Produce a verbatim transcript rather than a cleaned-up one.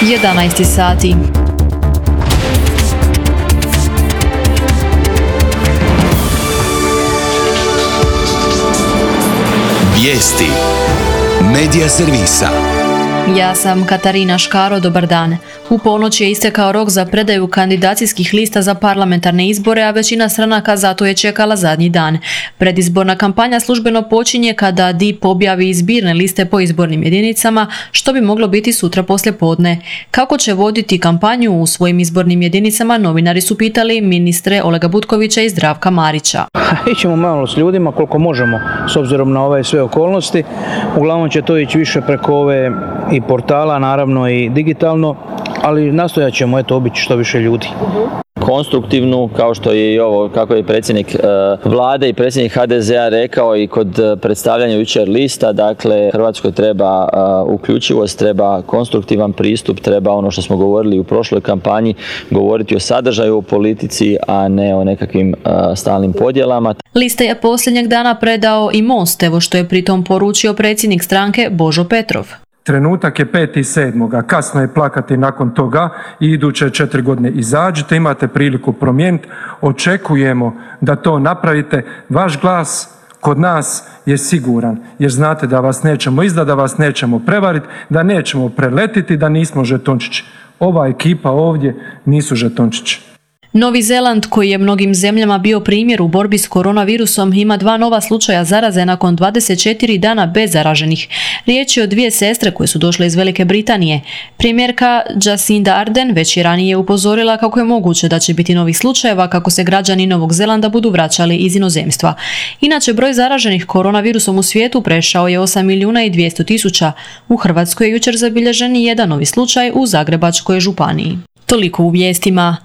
jedanaest sati. Vijesti Medija servisa. Ja sam Katarina Škaro, dobar dan. U ponoć je istekao rok za predaju kandidacijskih lista za parlamentarne izbore, a većina stranaka zato je čekala zadnji dan. Predizborna kampanja službeno počinje kada D I P objavi izbirne liste po izbornim jedinicama, što bi moglo biti sutra poslijepodne. Kako će voditi kampanju u svojim izbornim jedinicama, novinari su pitali ministre Olega Butkovića i Zdravka Marića. Ićemo malo s ljudima koliko možemo, s obzirom na ove sve okolnosti. Uglavnom će to ići više preko ove i portala, naravno i digitalno, ali nastojat ćemo eto obići što više ljudi. Konstruktivnu, kao što je i ovo, kako je predsjednik vlade i predsjednik H D Z A rekao i kod predstavljanja jučer lista, dakle Hrvatskoj treba uključivost, treba konstruktivan pristup, treba ono što smo govorili u prošloj kampanji, govoriti o sadržaju u politici, a ne o nekakvim stalnim podjelama. Liste je posljednjeg dana predao i Most, evo što je pritom poručio predsjednik stranke Božo Petrov. Trenutak je peti sedmog kasno je plakati nakon toga i iduće četiri godine izađite, imate priliku promijeniti, očekujemo da to napravite, vaš glas kod nas je siguran, jer znate da vas nećemo izdati, da vas nećemo prevariti, da nećemo preletiti, da nismo žetončići. Ova ekipa ovdje nisu žetončići. Novi Zeland, koji je mnogim zemljama bio primjer u borbi s koronavirusom, ima dva nova slučaja zaraze nakon dvadeset četiri dana bez zaraženih. Riječ je o dvije sestre koje su došle iz Velike Britanije. Premijerka Jacinda Ardern već je ranije upozorila kako je moguće da će biti novih slučajeva kako se građani Novog Zelanda budu vraćali iz inozemstva. Inače, broj zaraženih koronavirusom u svijetu prešao je osam milijuna i dvjesto tisuća. U Hrvatskoj je jučer zabilježen jedan novi slučaj u Zagrebačkoj županiji. Toliko u vijestima.